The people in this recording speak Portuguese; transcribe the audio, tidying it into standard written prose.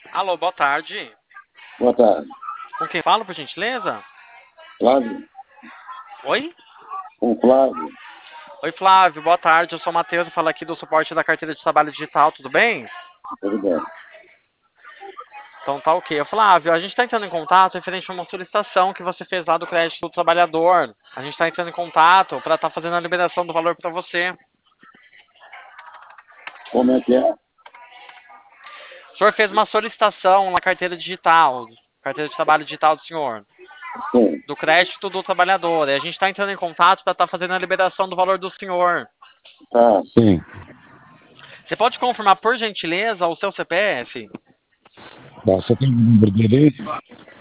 Alô, boa tarde. Boa tarde. Com quem falo, por gentileza? Flávio? Oi? Com Flávio? Oi, Flávio, boa tarde. Eu sou o Matheus e falo aqui do suporte da carteira de trabalho digital, tudo bem? Tudo bem. Então tá ok. Flávio, a gente está entrando em contato referente a uma solicitação que você fez lá do crédito do trabalhador. A gente está entrando em contato para estar fazendo a liberação do valor para você. Como é que é? O senhor fez uma solicitação na carteira digital, carteira de trabalho digital do senhor, Sim. do crédito do trabalhador. E a gente está entrando em contato para estar fazendo a liberação do valor do senhor. Ah, sim. Você pode confirmar, por gentileza, o seu CPF? Tá, você tem o número dele?